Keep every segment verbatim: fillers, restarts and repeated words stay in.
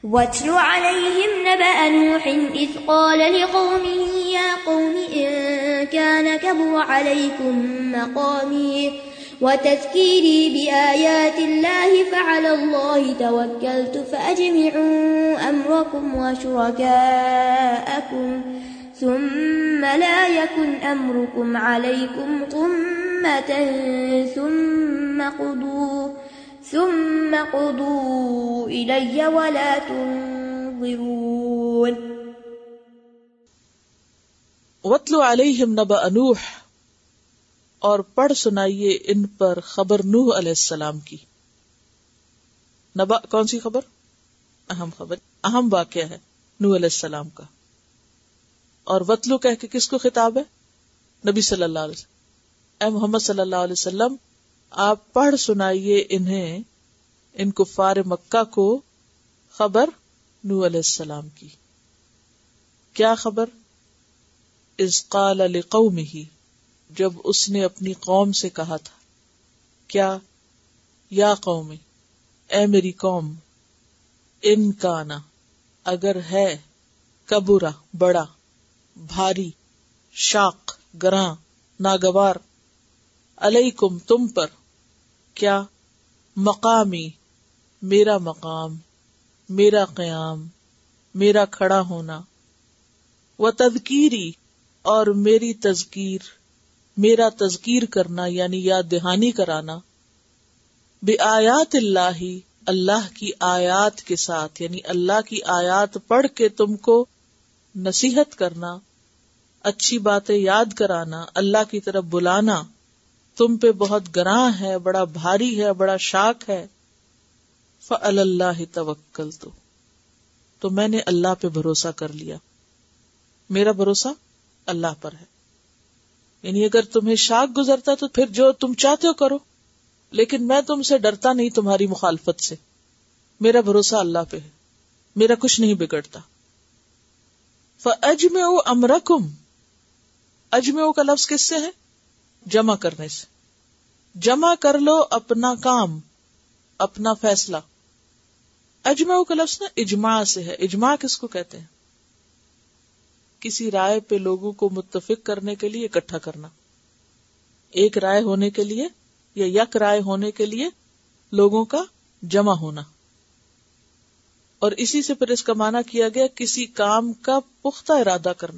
وَاتْلُ عَلَيْهِمْ نَبَأَ نُوحٍ إِذْ قَالَ لِقَوْمِهِ يَا قَوْمِ إِن كَانَ كَبُرَ عَلَيْكُمْ مَقَامِي وَتَذْكِيرِي بِآيَاتِ اللَّهِ فَعَلَى اللَّهِ تَوَكَّلْتُ فَأَجْمِعُوا أَمْرَكُمْ وَشُرَكَاءَكُمْ ثُمَّ لَا يَكُنْ أَمْرُكُمْ عَلَيْكُمْ غُمَّةً ثُمَّ قُضُوا ثُمَّ قُضُوا إِلَيَّ وَلَا تُنظِرُونَ. وَاتْلُ عَلَيْهِمْ نَبَأَ نُوحٍ، اور پڑھ سنائیے ان پر خبر نوح علیہ السلام کی. نبأ کون سی خبر؟ اہم خبر، اہم واقعہ ہے نوح علیہ السلام کا. اور وطلو کہہ کے کس کو خطاب ہے؟ نبی صلی اللہ علیہ وسلم. اے محمد صلی اللہ علیہ وسلم، آپ پڑھ سنائیے انہیں، ان کفار مکہ کو خبر نوح علیہ السلام کی. کیا خبر؟ اذ قال لقومہ، جب اس نے اپنی قوم سے کہا تھا. کیا؟ یا قوم، اے میری قوم، ان کانا، اگر ہے، کبرا، بڑا، بھاری، شاق، گراں، ناگوار، علیکم، تم پر، کیا؟ مقامی، میرا مقام، میرا قیام، میرا کھڑا ہونا، وتذکیری، اور میری تذکیر، میرا تذکیر کرنا یعنی یاد دہانی کرانا، بآیات اللہ، اللہ کی آیات کے ساتھ، یعنی اللہ کی آیات پڑھ کے تم کو نصیحت کرنا، اچھی باتیں یاد کرانا، اللہ کی طرف بلانا تم پہ بہت گراں ہے، بڑا بھاری ہے، بڑا شاق ہے. فعلی اللہ توکلت، تو میں نے اللہ پہ بھروسہ کر لیا. میرا بھروسہ اللہ پر ہے. یعنی اگر تمہیں شاق گزرتا تو پھر جو تم چاہتے ہو کرو، لیکن میں تم سے ڈرتا نہیں تمہاری مخالفت سے. میرا بھروسہ اللہ پہ ہے، میرا کچھ نہیں بگڑتا. فَأَجْمِعُوا أَمْرَكُمْ، اجمعوا کا لفظ کس سے ہے؟ جمع کرنے سے. جمع کر لو اپنا کام، اپنا فیصلہ. اجمعوا کا لفظ نا اجماع سے ہے. اجماع کس کو کہتے ہیں؟ کسی رائے پہ لوگوں کو متفق کرنے کے لیے اکٹھا کرنا. ایک رائے ہونے کے لیے یا یک رائے ہونے کے لیے لوگوں کا جمع ہونا. اور اسی سے پھر اس کا معنی کیا گیا کسی کام کا پختہ ارادہ کرنا.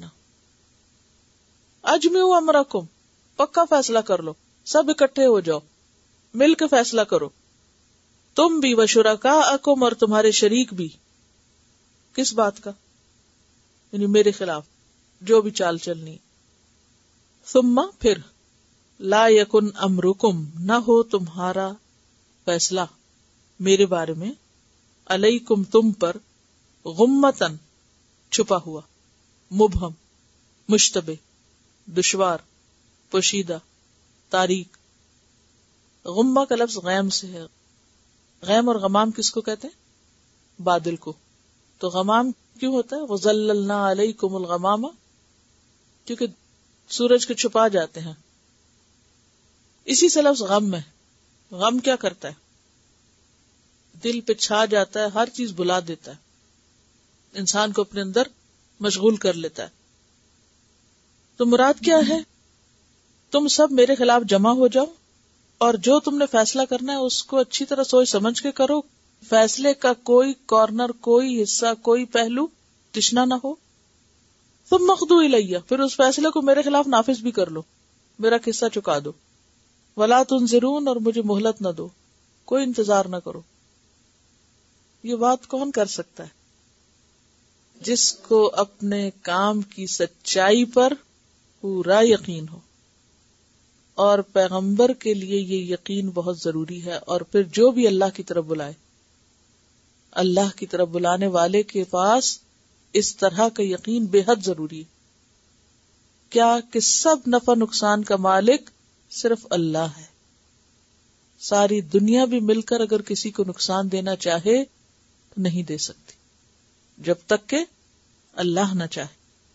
اجمعوا امرکم، پکا فیصلہ کر لو، سب اکٹھے ہو جاؤ، مل کے فیصلہ کرو. تم بھی وشرکاءکم، اور تمہارے شریک بھی. کس بات کا؟ یعنی میرے خلاف جو بھی چال چلنی. ثم، پھر، لا یکن امرکم، نہ ہو تمہارا فیصلہ میرے بارے میں، علیکم، تم پر، غمتن، چھپا ہوا، مبہم، مشتبہ، دشوار، پوشیدہ، تاریک. غمہ کا لفظ غیم سے ہے. غیم اور غمام کس کو کہتے ہیں؟ بادل کو. تو غمام کیوں ہوتا ہے؟ وَظَلَّلْنَا عَلَيْكُمُ الْغَمَامَ، کیونکہ سورج کو چھپا جاتے ہیں. اسی سے لفظ غم ہے. غم کیا کرتا ہے؟ دل پہ چھا جاتا ہے، ہر چیز بلا دیتا ہے، انسان کو اپنے اندر مشغول کر لیتا ہے. تو مراد کیا ہے؟ تم سب میرے خلاف جمع ہو جاؤ، اور جو تم نے فیصلہ کرنا ہے اس کو اچھی طرح سوچ سمجھ کے کرو. فیصلے کا کوئی کارنر، کوئی حصہ، کوئی پہلو تشنا نہ ہو. تم مخدو الیہ، پھر اس فیصلے کو میرے خلاف نافذ بھی کر لو، میرا قصہ چکا دو. ولا تنظرون، اور مجھے مہلت نہ دو، کوئی انتظار نہ کرو. یہ بات کون کر سکتا ہے؟ جس کو اپنے کام کی سچائی پر پورا یقین ہو. اور پیغمبر کے لیے یہ یقین بہت ضروری ہے. اور پھر جو بھی اللہ کی طرف بلائے، اللہ کی طرف بلانے والے کے پاس اس طرح کا یقین بے حد ضروری ہے. کیا کہ سب نفع نقصان کا مالک صرف اللہ ہے. ساری دنیا بھی مل کر اگر کسی کو نقصان دینا چاہے تو نہیں دے سکتی جب تک کہ اللہ نہ چاہے.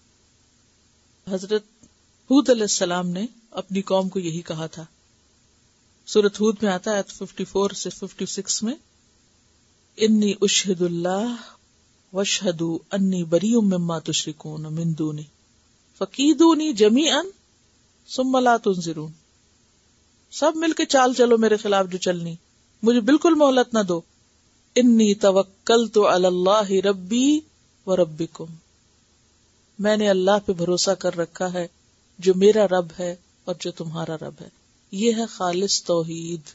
حضرت ہود علیہ السلام نے اپنی قوم کو یہی کہا تھا. سورۃ ہود میں آتا ہے آیت چون سے چھپن میں، انی اشہد اللہ واشہدوا انی بریء مما تشرکون من دونی فکیدونی جمیعا ثم لا تنظرون. سب مل کے چال چلو میرے خلاف جو چلنی، مجھے بالکل مہلت نہ دو. انی توکلت علی اللہ ربی و ربکم، میں نے اللہ پہ بھروسہ کر رکھا ہے جو میرا رب ہے اور جو تمہارا رب ہے. یہ ہے خالص توحید.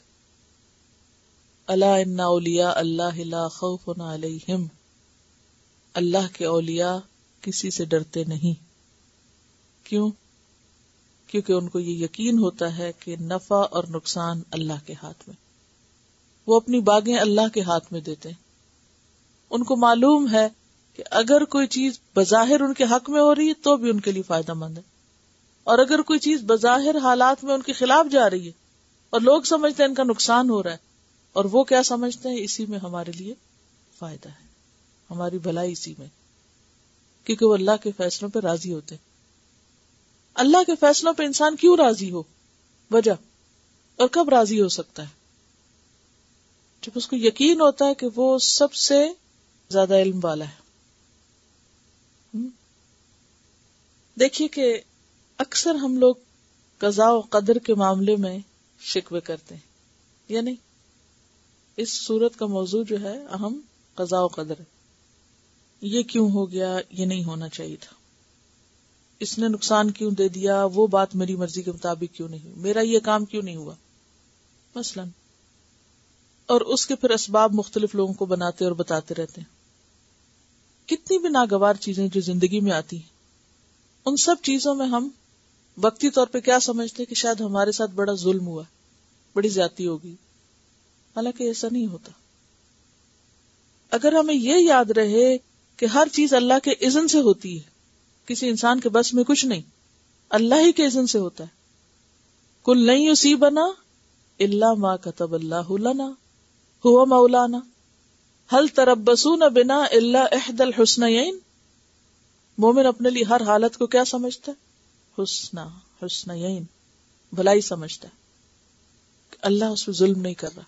الا ان اولیاء اللہ لا خوف علیہم، اللہ کے اولیاء کسی سے ڈرتے نہیں. کیوں؟ کیونکہ ان کو یہ یقین ہوتا ہے کہ نفع اور نقصان اللہ کے ہاتھ میں، وہ اپنی باغیں اللہ کے ہاتھ میں دیتے ہیں. ان کو معلوم ہے کہ اگر کوئی چیز بظاہر ان کے حق میں ہو رہی ہے تو بھی ان کے لیے فائدہ مند ہے، اور اگر کوئی چیز بظاہر حالات میں ان کے خلاف جا رہی ہے اور لوگ سمجھتے ہیں ان کا نقصان ہو رہا ہے، اور وہ کیا سمجھتے ہیں اسی میں ہمارے لیے فائدہ ہے، ہماری بھلائی اسی میں، کیونکہ وہ اللہ کے فیصلوں پہ راضی ہوتے ہیں. اللہ کے فیصلوں پہ انسان کیوں راضی ہو؟ وجہ. اور کب راضی ہو سکتا ہے؟ جب اس کو یقین ہوتا ہے کہ وہ سب سے زیادہ علم والا ہے. دیکھیے کہ اکثر ہم لوگ قضاء و قدر کے معاملے میں شکوے کرتے ہیں یا نہیں؟ اس صورت کا موضوع جو ہے اہم قضاء و قدر ہے. یہ کیوں ہو گیا، یہ نہیں ہونا چاہیے تھا، اس نے نقصان کیوں دے دیا، وہ بات میری مرضی کے مطابق کیوں نہیں ہوئی، میرا یہ کام کیوں نہیں ہوا مثلا. اور اس کے پھر اسباب مختلف لوگوں کو بناتے اور بتاتے رہتے ہیں. کتنی بھی ناگوار چیزیں جو زندگی میں آتی ہیں، ان سب چیزوں میں ہم وقتی طور پہ کیا سمجھتے ہیں کہ شاید ہمارے ساتھ بڑا ظلم ہوا، بڑی زیادتی ہوگی، حالانکہ ایسا نہیں ہوتا. اگر ہمیں یہ یاد رہے کہ ہر چیز اللہ کے اذن سے ہوتی ہے، کسی انسان کے بس میں کچھ نہیں، اللہ ہی کے اذن سے ہوتا ہے. کل لن یصیبنا الا ما کتب اللہ لنا هو مولانا هل تربصون بنا الا احدى الحسنيين. مومن اپنے لیے ہر حالت کو کیا سمجھتا ہے؟ حسنا حسنیین، بھلائی سمجھتا ہے. اللہ اس پہ ظلم نہیں کر رہا.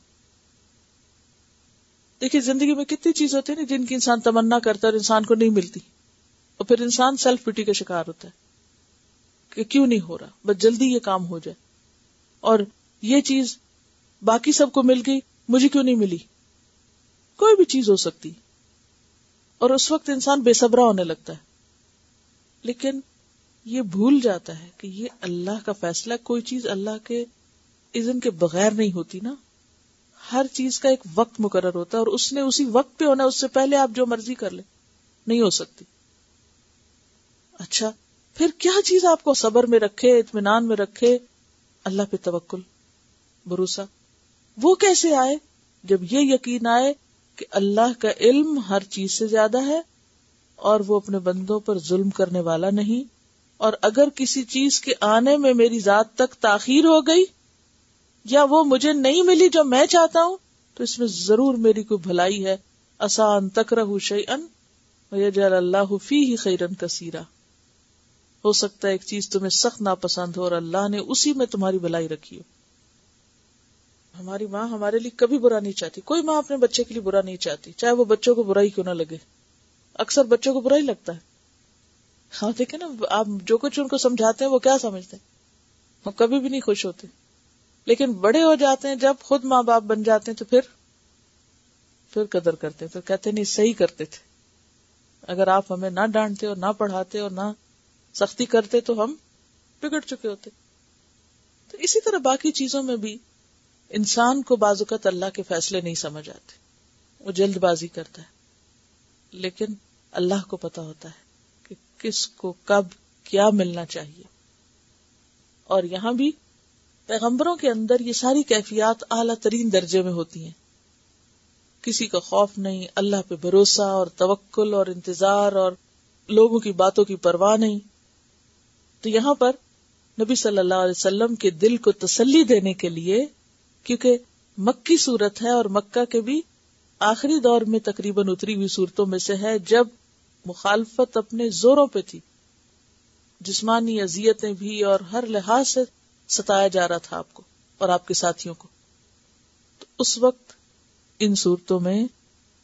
دیکھیے زندگی میں کتنی چیز ہوتی ہے نا جن کی انسان تمنا کرتا ہے اور انسان کو نہیں ملتی، اور پھر انسان سیلف پٹی کا شکار ہوتا ہے کہ کیوں نہیں ہو رہا، بس جلدی یہ کام ہو جائے. اور یہ چیز باقی سب کو مل گئی، مجھے کیوں نہیں ملی؟ کوئی بھی چیز ہو سکتی، اور اس وقت انسان بے صبرا ہونے لگتا ہے. لیکن یہ بھول جاتا ہے کہ یہ اللہ کا فیصلہ، کوئی چیز اللہ کے اذن کے بغیر نہیں ہوتی نا. ہر چیز کا ایک وقت مقرر ہوتا ہے اور اس نے اسی وقت پہ ہونا، اس سے پہلے آپ جو مرضی کر لیں نہیں ہو سکتی. اچھا پھر کیا چیز آپ کو صبر میں رکھے، اطمینان میں رکھے؟ اللہ پہ توکل، بھروسہ. وہ کیسے آئے؟ جب یہ یقین آئے کہ اللہ کا علم ہر چیز سے زیادہ ہے اور وہ اپنے بندوں پر ظلم کرنے والا نہیں، اور اگر کسی چیز کے آنے میں میری ذات تک تاخیر ہو گئی یا وہ مجھے نہیں ملی جو میں چاہتا ہوں تو اس میں ضرور میری کوئی بھلائی ہے. عسیٰ ان تکرہوا شیئا ویجعل اللہ فیہ خیرا کثیرا. ہو سکتا ہے ایک چیز تمہیں سخت ناپسند ہو اور اللہ نے اسی میں تمہاری بھلائی رکھی ہو. ہماری ماں ہمارے لیے کبھی برا نہیں چاہتی، کوئی ماں اپنے بچے کے لیے برا نہیں چاہتی، چاہے وہ بچوں کو برا ہی کیوں نہ لگے. اکثر بچوں کو برا ہی لگتا ہے. ہاں دیکھیں نا، آپ جو کچھ ان کو سمجھاتے ہیں وہ کیا سمجھتے ہیں، وہ کبھی بھی نہیں خوش ہوتے. لیکن بڑے ہو جاتے ہیں جب خود ماں باپ بن جاتے ہیں تو پھر پھر قدر کرتے ہیں، پھر کہتے ہیں نہیں صحیح کرتے تھے، اگر آپ ہمیں نہ ڈانٹتے اور نہ پڑھاتے اور نہ سختی کرتے تو ہم بگڑ چکے ہوتے. تو اسی طرح باقی چیزوں میں بھی انسان کو بعض اوقات اللہ کے فیصلے نہیں سمجھ آتے، وہ جلد بازی کرتا ہے، لیکن اللہ کو پتا ہوتا ہے کہ کس کو کب کیا ملنا چاہیے. اور یہاں بھی پیغمبروں کے اندر یہ ساری کیفیات اعلیٰ ترین درجے میں ہوتی ہیں. کسی کا خوف نہیں، اللہ پہ بھروسہ اور توکل اور انتظار اور لوگوں کی باتوں کی پرواہ نہیں. تو یہاں پر نبی صلی اللہ علیہ وسلم کے دل کو تسلی دینے کے لیے، کیونکہ مکی صورت ہے اور مکہ کے بھی آخری دور میں تقریباً اتری ہوئی صورتوں میں سے ہے جب مخالفت اپنے زوروں پہ تھی، جسمانی اذیتیں بھی اور ہر لحاظ سے ستایا جا رہا تھا آپ کو اور آپ کے ساتھیوں کو. تو اس وقت ان صورتوں میں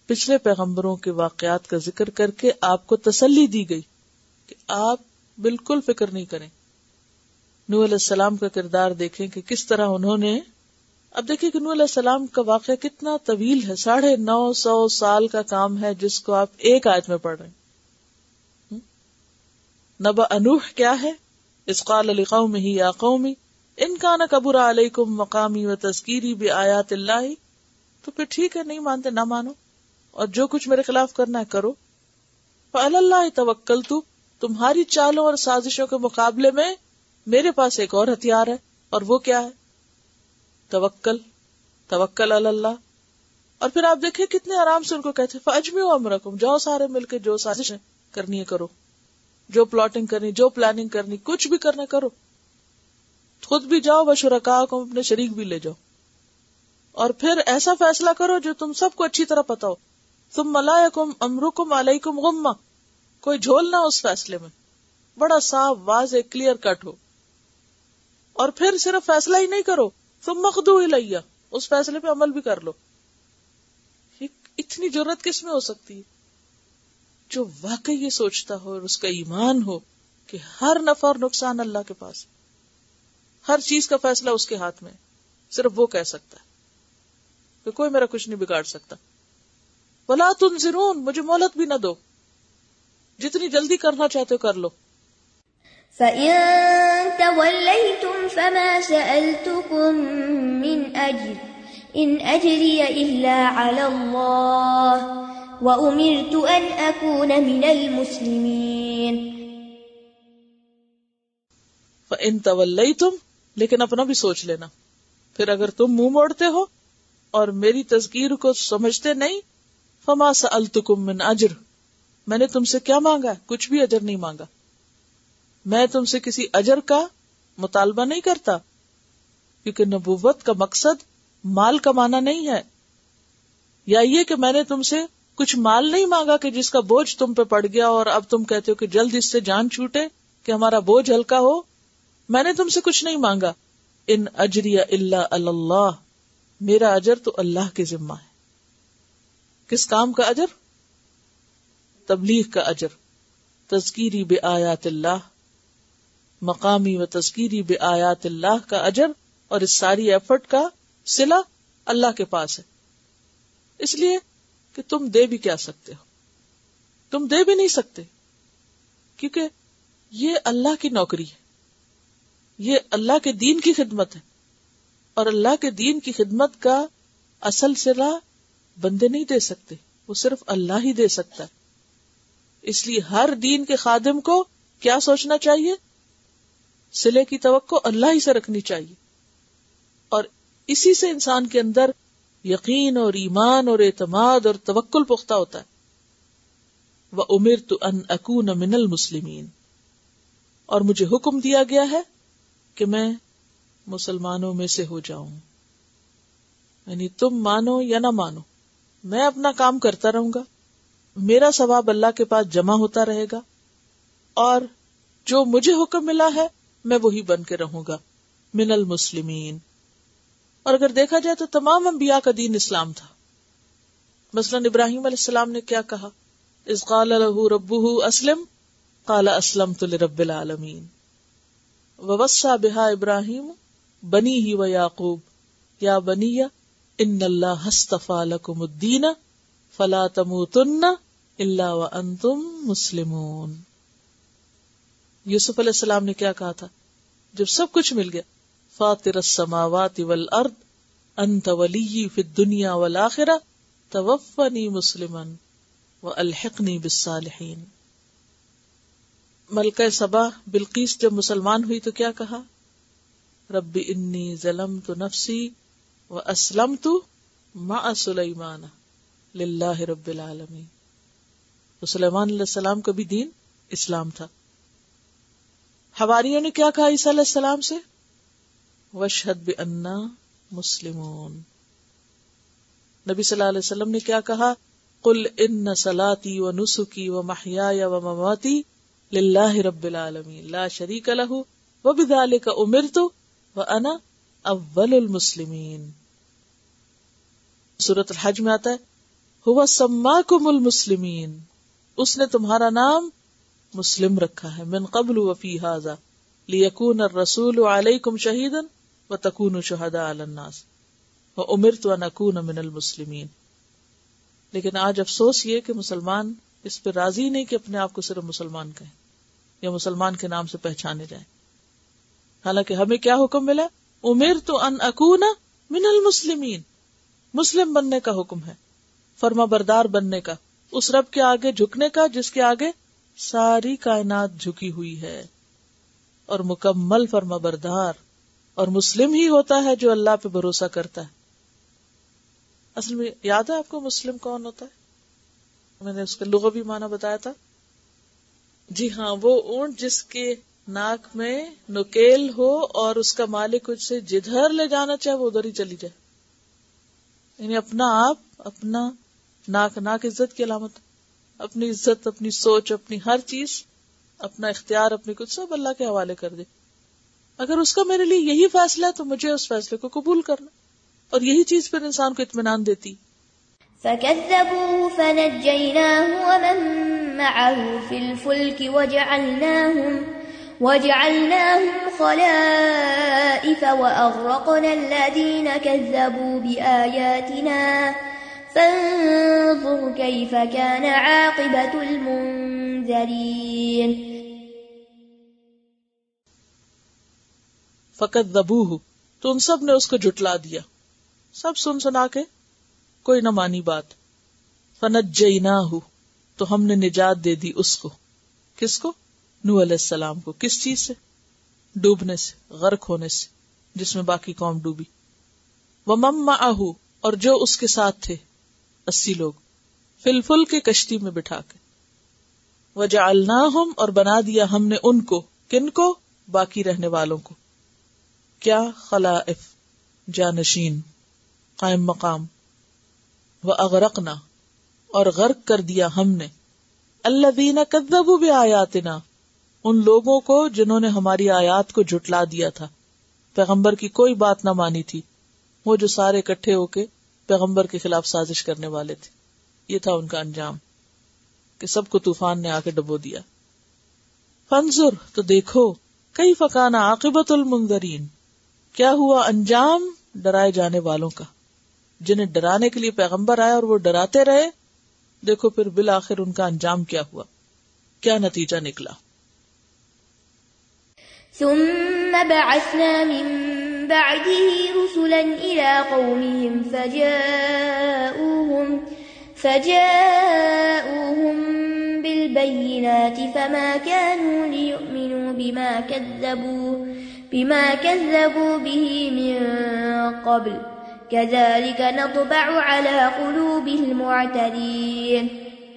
پچھلے پیغمبروں کے واقعات کا ذکر کر کے آپ کو تسلی دی گئی کہ آپ بالکل فکر نہیں کریں. نوح علیہ السلام کا کردار دیکھیں کہ کس طرح انہوں نے، اب دیکھیں کہ نوح علیہ السلام کا واقعہ کتنا طویل ہے، ساڑھے نو سو سال کا کام ہے جس کو آپ ایک آیت میں پڑھ رہے ہیں. نبأ نوح کیا ہے؟ اذ قال لقومہ یا قوم ان کان کبر علیکم مقامی وتذکیری بآیات اللہ. تو پھر ٹھیک ہے، نہیں مانتے نہ مانو، اور جو کچھ میرے خلاف کرنا ہے کرو. فعلی اللہ توکلت، تمہاری چالوں اور سازشوں کے مقابلے میں میرے پاس ایک اور ہتھیار ہے، اور وہ کیا ہے؟ توکل، توکل علی اللہ. اور پھر آپ دیکھیں کتنے آرام سے ان کو کہتے فاجمعوا امرکم، جاؤ سارے مل کے جو سازشیں کرنی ہے کرو، جو پلاٹنگ کرنی، جو پلاننگ کرنی، کچھ بھی کرنا کرو. خود بھی جاؤ وشرکاءکم، اپنے شریک بھی لے جاؤ، اور پھر ایسا فیصلہ کرو جو تم سب کو اچھی طرح پتا ہو. ثم لا یکن امرکم علیکم غمہ، کوئی جھول نہ اس فیصلے میں، بڑا صاف واضح کلیئر کٹ ہو. اور پھر صرف فیصلہ ہی نہیں کرو، ثم اخضعوا الی، اس فیصلے پہ عمل بھی کر لو. اتنی جرت کس میں ہو سکتی ہے؟ جو واقعی یہ سوچتا ہو اور اس کا ایمان ہو کہ ہر نفع اور نقصان اللہ کے پاس، ہر چیز کا فیصلہ اس کے ہاتھ میں، صرف وہ کہہ سکتا ہے کہ کوئی میرا کچھ نہیں بگاڑ سکتا. ولا تنظرون، مجھے مہلت بھی نہ دو، جتنی جلدی کرنا چاہتے ہو کر لو. فَإِن تَوَلَّيْتُمْ فَمَا سَأَلْتُكُم مِّنْ أَجْرٍ إِنْ أَجْرِيَ إِلَّا عَلَى اللَّهِ وَأُمِرْتُ أَنْ أَكُونَ مِنَ الْمُسْلِمِينَ. فَإِن تَوَلَّيْتُمْ، لیکن اپنا بھی سوچ لینا، پھر اگر تم منہ موڑتے ہو اور میری تذکیر کو سمجھتے نہیں، فَمَا سَأَلْتُكُم مِّنْ أَجْرٍ، میں نے تم سے کیا مانگا ہے؟ کچھ بھی اجر نہیں مانگا. میں تم سے کسی اجر کا مطالبہ نہیں کرتا، کیونکہ نبوت کا مقصد مال کمانا نہیں ہے. یا یہ کہ میں نے تم سے کچھ مال نہیں مانگا کہ جس کا بوجھ تم پہ پڑ گیا اور اب تم کہتے ہو کہ جلد اس سے جان چھوٹے کہ ہمارا بوجھ ہلکا ہو. میں نے تم سے کچھ نہیں مانگا. ان اجری الا علی اللہ، میرا اجر تو اللہ کے ذمہ ہے. کس کام کا اجر؟ تبلیغ کا اجر، تذکیری بآیات اللہ، مقامی و تذکیری بآیات اللہ کا اجر، اور اس ساری ایفرٹ کا صلہ اللہ کے پاس ہے. اس لیے کہ تم دے بھی کیا سکتے ہو؟ تم دے بھی نہیں سکتے، کیونکہ یہ اللہ کی نوکری ہے، یہ اللہ کے دین کی خدمت ہے، اور اللہ کے دین کی خدمت کا اصل صلہ بندے نہیں دے سکتے، وہ صرف اللہ ہی دے سکتا ہے. اس لیے ہر دین کے خادم کو کیا سوچنا چاہیے؟ صلے کی توقع اللہ ہی سے رکھنی چاہیے، اور اسی سے انسان کے اندر یقین اور ایمان اور اعتماد اور توکل پختہ ہوتا ہے. وَأُمِرْتُ أَنْ أَكُونَ مِنَ الْمُسْلِمِينَ، اور مجھے حکم دیا گیا ہے کہ میں مسلمانوں میں سے ہو جاؤں. یعنی تم مانو یا نہ مانو، میں اپنا کام کرتا رہوں گا، میرا ثواب اللہ کے پاس جمع ہوتا رہے گا، اور جو مجھے حکم ملا ہے میں وہی بن کے رہوں گا، من المسلمین. اور اگر دیکھا جائے تو تمام انبیاء کا دین اسلام تھا. مثلا ابراہیم علیہ السلام نے کیا کہا؟ اذ قال له ربه اسلم قال اسلمت لرب العالمین. ووصى بها ابراہیم بنیہ ویعقوب یا بنی ان اللہ اصطفى لکم الدین فلا تموتن الا وانتم مسلمون. یوسف علیہ السلام نے کیا کہا تھا جب سب کچھ مل گیا؟ فاطر السماوات والارض انت ولی فی الدنیا والآخرہ توفنی مسلما والحقنی بالصالحین. ملکہ سبا بلقیس جب مسلمان ہوئی تو کیا کہا؟ رب انی ظلمت نفسی واسلمت مع سلیمان للہ رب العالمین. تو سلیمان علیہ السلام کا بھی دین اسلام تھا. حواریوں نے کیا کہا عیسیٰ علیہ السلام سے؟ واشہد بأننا مسلمون. نبی صلی اللہ علیہ وسلم نے کیا کہا؟ قل ان صلاتی و نسکی و محیای و مماتی للہ رب العالمین لا شریک لہ وبذالک امرت وانا اول المسلمین. سورۃ الحج میں آتا ہے هو سماکم المسلمین، اس نے تمہارا نام مسلم رکھا ہے، من قبل وفی ھذا لیکون الرسول علیکم شہیدا وتکونوا شہداء علی الناس وامرت ان اکون من المسلمین. لیکن آج افسوس یہ کہ مسلمان اس پہ راضی نہیں کہ اپنے آپ کو صرف مسلمان کہیں یا مسلمان کے نام سے پہچانے جائیں. حالانکہ ہمیں کیا حکم ملا؟ امرت ان اکون من المسلمین، مسلم بننے کا حکم ہے، فرما بردار بننے کا، اس رب کے آگے جھکنے کا جس کے آگے ساری کائنات جھکی ہوئی ہے، اور مکمل فرما بردار. اور مسلم ہی ہوتا ہے جو اللہ پہ بھروسہ کرتا ہے. اصل میں یاد ہے آپ کو مسلم کون ہوتا ہے؟ میں نے اس کا لغوی معنی بتایا تھا. جی ہاں، وہ اونٹ جس کے ناک میں نکیل ہو اور اس کا مالک اس سے جدھر لے جانا چاہے وہ ادھر ہی چلی جائے. یعنی اپنا آپ، اپنا ناک، ناک عزت کی علامت، اپنی عزت، اپنی سوچ، اپنی ہر چیز، اپنا اختیار، اپنی کچھ سب اللہ کے حوالے کر دے. اگر اس کا میرے لیے یہی فیصلہ ہے تو مجھے اس فیصلے کو قبول کرنا، اور یہی چیز پھر انسان کو اطمینان دیتی. فَكَذَّبُوهُ فَنَجَّيْنَاهُ وَمَن مَّعَهُ فِي الْفُلْكِ وَجَعَلْنَاهُمْ وَجَعَلْنَاهُمْ خَلَائِفَ وَأَغْرَقْنَا الَّذِينَ كَذَّبُوا بِآيَاتِنَا فَانظُرْ كَيْفَ كَانَ عَاقِبَةُ الْمُنذَرِينَ. فَكَذَّبُوهُ، تو ان سب نے اس کو جھٹلا دیا، سب سن سنا کے کوئی نہ مانی بات. فَنَجَّيْنَاهُ، تو ہم نے نجات دے دی اس کو. کس کو؟ نوح علیہ السلام کو. کس چیز سے؟ ڈوبنے سے، غرق ہونے سے، جس میں باقی قوم ڈوبی. وَمَن مَّعَهُ، اور جو اس کے ساتھ تھے، اسی لوگ، فی الفلک کی کشتی میں بٹھا کے. وَجَعَلْنَاهُمْ، اور بنا دیا ہم نے ان کو. کن کو؟ باقی رہنے والوں کو. کیا؟ خلائف، جانشین، قائم مقام. وَأَغْرَقْنَا، اور غرق کر دیا ہم نے الَّذِينَ كَذَّبُوا بِآيَاتِنَا، ان لوگوں کو جنہوں نے ہماری آیات کو جھٹلا دیا تھا، پیغمبر کی کوئی بات نہ مانی تھی. وہ جو سارے اکٹھے ہو کے پیغمبر کے خلاف سازش کرنے والے تھے، یہ تھا ان کا انجام کہ سب کو طوفان نے آ کے ڈبو دیا. فانظر، تو دیکھو، کیف کان عاقبۃ المنذرین، کیا ہوا انجام ڈرائے جانے والوں کا. جنہیں ڈرانے کے لیے پیغمبر آیا اور وہ ڈراتے رہے، دیکھو پھر بالآخر ان کا انجام کیا ہوا، کیا نتیجہ نکلا. ثم بعثنا من بعده رسلا إلى قومهم فجاءوهم فجاءوهم بالبينات فما كانوا ليؤمنوا بما كذبوا بما كذبوا به من قبل كذلك نطبع على قلوب المعتدين.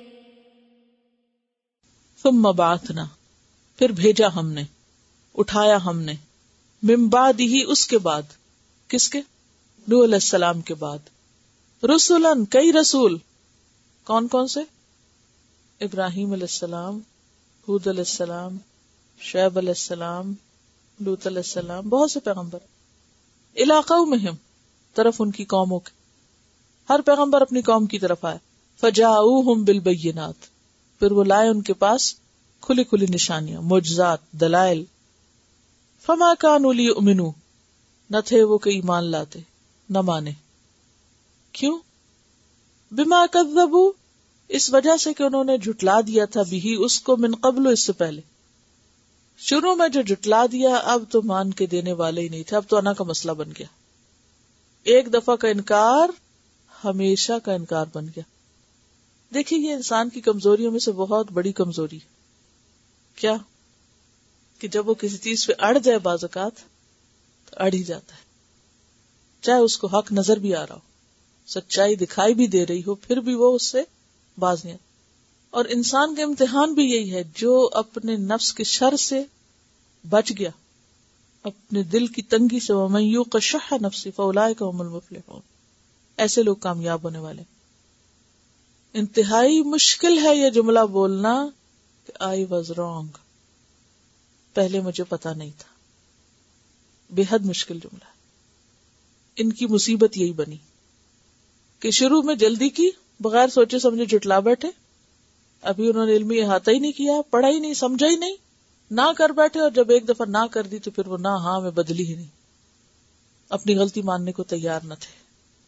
ثم بعثنا، پھر بھیجا ہم نے، اٹھایا ہم نے، من بعد ہی، اس کے بعد. کس کے؟ نوح علیہ السلام کے بعد. رسولن، کئی رسول. کون کون سے؟ ابراہیم علیہ السلام، ہود علیہ السلام، شعیب علیہ السلام، لوط علیہ السلام، بہت سے پیغمبر. الی قومہم، طرف ان کی قوموں کے. ہر پیغمبر اپنی قوم کی طرف آئے. فجاؤہم بالبینات، پھر وہ لائے ان کے پاس کھلی کھلی نشانیاں، معجزات، دلائل. فما کانوا لیؤمنوا، نہ تھے وہ کہ ایمان لاتے، نہ مانے. کیوں؟ بما کذبوا، اس وجہ سے کہ انہوں نے جھٹلا دیا تھا بھی اس کو، من قبل، اس سے پہلے. شروع میں جو جھٹلا دیا اب تو مان کے دینے والے ہی نہیں تھے، اب تو انا کا مسئلہ بن گیا. ایک دفعہ کا انکار ہمیشہ کا انکار بن گیا. دیکھیے یہ انسان کی کمزوریوں میں سے بہت بڑی کمزوری ہے. کیا؟ کہ جب وہ کسی چیز پہ اڑ جائے بعض اوقات تو اڑ ہی جاتا ہے، چاہے اس کو حق نظر بھی آ رہا ہو، سچائی دکھائی بھی دے رہی ہو، پھر بھی وہ اس سے باز نہیں. اور انسان کا امتحان بھی یہی ہے، جو اپنے نفس کے شر سے بچ گیا، اپنے دل کی تنگی سے، وَمَن یوق شح نفسہ فَأُولَئِکَ هُمُ الْمُفْلِحُونَ، ایسے لوگ کامیاب ہونے والے. انتہائی مشکل ہے یہ جملہ بولنا کہ I was wrong، پہلے مجھے پتا نہیں تھا. بے حد مشکل جملہ. ان کی مصیبت یہی بنی کہ شروع میں جلدی کی بغیر سوچے سمجھے جھٹلا بیٹھے. ابھی انہوں نے علمی احاطہ ہی نہیں کیا, پڑھا ہی نہیں, سمجھا ہی نہیں, نہ کر بیٹھے, اور جب ایک دفعہ نہ کر دی تو پھر وہ نہ ہاں میں بدلی ہی نہیں, اپنی غلطی ماننے کو تیار نہ تھے.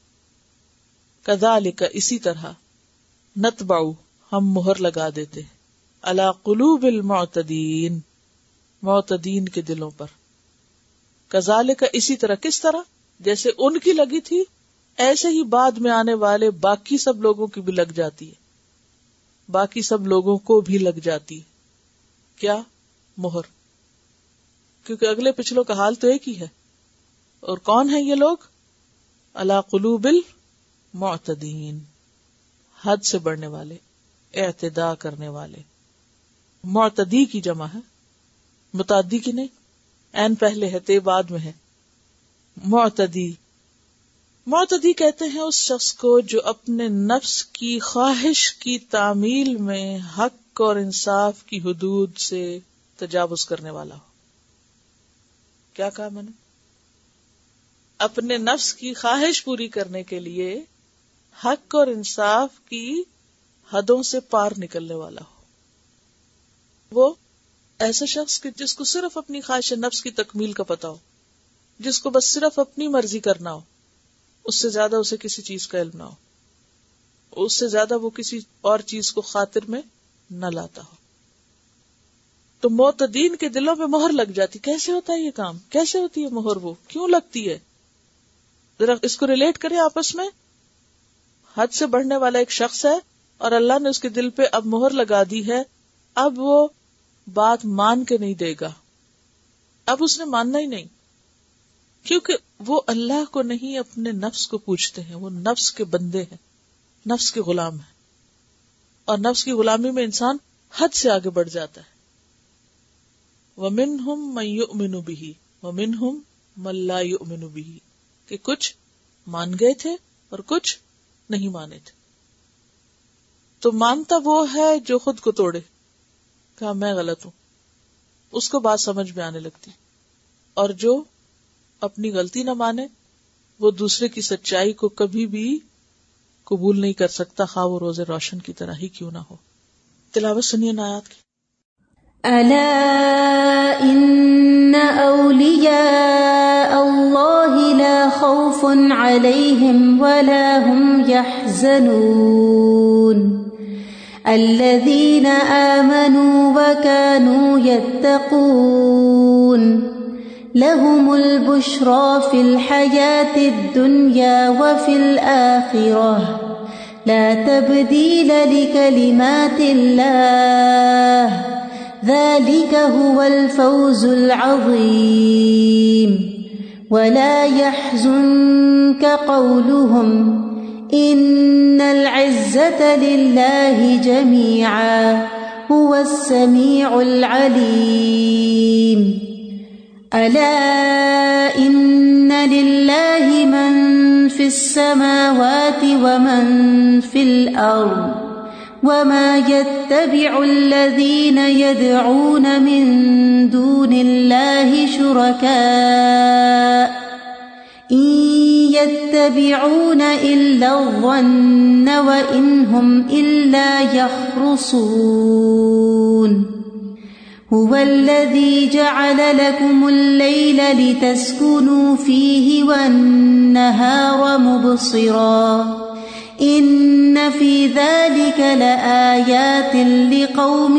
کذالک اسی طرح, نتبع ہم مہر لگا دیتے, علی قلوب المعتدین معتدین کے دلوں پر. کذالک اسی طرح, کس طرح؟ جیسے ان کی لگی تھی ایسے ہی بعد میں آنے والے باقی سب لوگوں کی بھی لگ جاتی ہے, باقی سب لوگوں کو بھی لگ جاتی ہے. کیا؟ مہر. کیونکہ اگلے پچھلوں کا حال تو ایک ہی ہے. اور کون ہیں یہ لوگ؟ علی قلوب المعتدین, حد سے بڑھنے والے, اعتداء کرنے والے. معتدی کی جمع ہے, متعدی کی نہیں. این پہلے ہے, تے بعد میں ہے. معتدی معتدی کہتے ہیں اس شخص کو جو اپنے نفس کی خواہش کی تعمیل میں حق اور انصاف کی حدود سے تجاوز کرنے والا ہو. کیا کہا میں نے؟ اپنے نفس کی خواہش پوری کرنے کے لیے حق اور انصاف کی حدوں سے پار نکلنے والا ہو. وہ ایسا شخص کہ جس کو صرف اپنی خواہش نفس کی تکمیل کا پتہ ہو, جس کو بس صرف اپنی مرضی کرنا ہو, اس سے زیادہ اسے کسی چیز کا علم نہ ہو, اس سے زیادہ وہ کسی اور چیز کو خاطر میں نہ لاتا ہو. تو معتدین کے دلوں میں مہر لگ جاتی. کیسے ہوتا ہے یہ کام؟ کیسے ہوتی ہے مہر؟ وہ کیوں لگتی ہے؟ ذرا اس کو ریلیٹ کریں آپس میں. حد سے بڑھنے والا ایک شخص ہے اور اللہ نے اس کے دل پہ اب مہر لگا دی ہے. اب وہ بات مان کے نہیں دے گا, اب اس نے ماننا ہی نہیں, کیونکہ وہ اللہ کو نہیں اپنے نفس کو پوچھتے ہیں. وہ نفس کے بندے ہیں, نفس کے غلام ہیں, اور نفس کی غلامی میں انسان حد سے آگے بڑھ جاتا ہے. وَمِنْهُمْ مَنْ يُؤْمِنُ بِهِ وَمِنْهُمْ مَنْ لَا يُؤْمِنُ بِهِ, کہ کچھ مان گئے تھے اور کچھ نہیں مانے تھے. تو مانتا وہ ہے جو خود کو توڑے, کہا میں غلط ہوں, اس کو بات سمجھ میں آنے لگتی. اور جو اپنی غلطی نہ مانے وہ دوسرے کی سچائی کو کبھی بھی قبول نہیں کر سکتا, خواہ وہ روز روشن کی طرح ہی کیوں نہ ہو. تلاوت سنیے آیات کی. ألا إن أولياء الله لا خوف عليهم ولا هم يحزنون الذين آمنوا وكانوا يتقون لهم البشرى في الحياة الدنيا وفي الآخرة لا تبديل لكلمات الله ذلك هو الفوز العظيم ولا يحزنك قولهم إن العزة لله جميعا هو السميع العليم ألا إن لله من في السماوات ومن في الأرض وما يتبع الذين يدعون من دون الله شركاء إن يتبعون إلا الظن وإن هم إلا يخرصون هو الذي جعل لكم الليل لتسكنوا فيه والنهار مبصرا إن في ذلك لآيات لقوم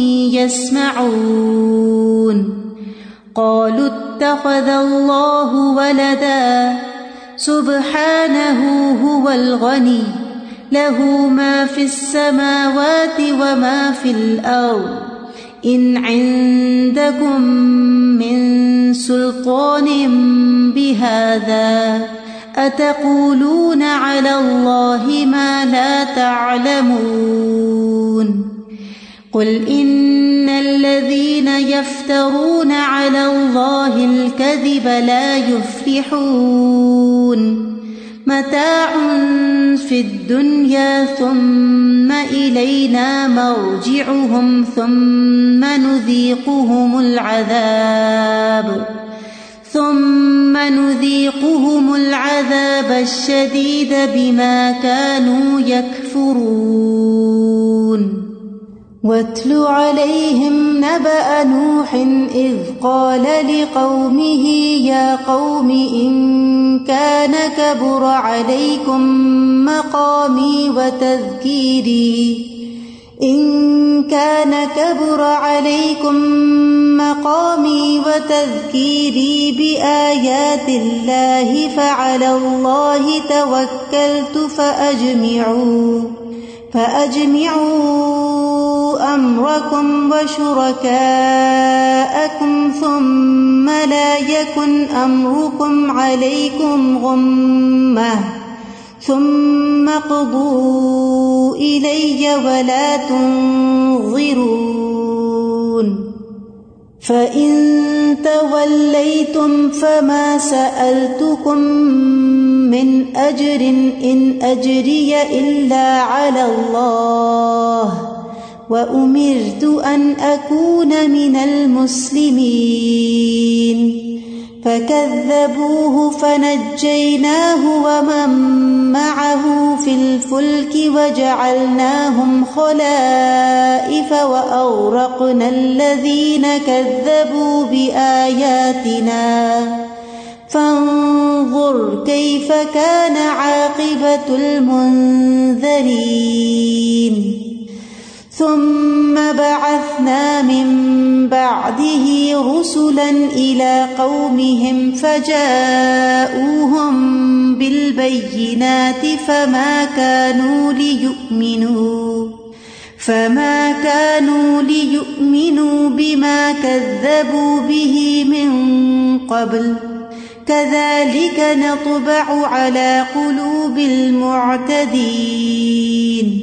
يسمعون قالوا اتخذ الله ولدا سبحانه هو الغني له ما في السماوات وما في الأرض إن عندكم من سلطان بهذا أتقولون على الله ما لا تعلمون قل إن الذين يفترون على الله الكذب لا يفلحون متاع في الدنيا ثم إلينا مرجعهم ثم نذيقهم العذاب ثم نذيقهم العذاب الشديد بما كانوا يكفرون واتل عليهم نبأ نوح إذ قال لقومه يا قوم إن كان كبر عليكم مقامي وتذكيري إن كان كبر عليكم مقامي وتذكيري بآيات الله فعلى الله توكلت فأجمعوا فأجمعوا أمركم وشركاءكم ثم لا يكن أمركم عليكم غمة ثم قضوا إلي ولا تنظرون فإن توليتم فما سألتكم من أجر إن أجري إلا على الله وأمرت أن أكون من المسلمين فكذبوه فنجيناه ومن معه في الفلك وجعلناهم خلائف وأغرقنا الذين كذبوا بآياتنا فانظر كيف كان عاقبة المنذرين ثم بعثنا من بعده رسلا إلى قومهم فجاءوهم بالبينات فما كانوا ليؤمنوا فما كانوا ليؤمنوا بما كذبوا به من قبل كذلك نطبع على قلوب المعتدين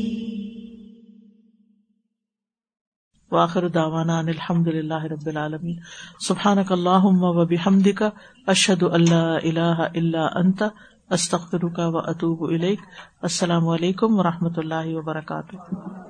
وآخر دعوانا ان الحمد للہ رب العالمین سبحانک اللہم وبحمدک اشہد ان لا الہ الا انت استغفرک واتوب الیک. السلام علیکم ورحمۃ اللہ وبرکاتہ.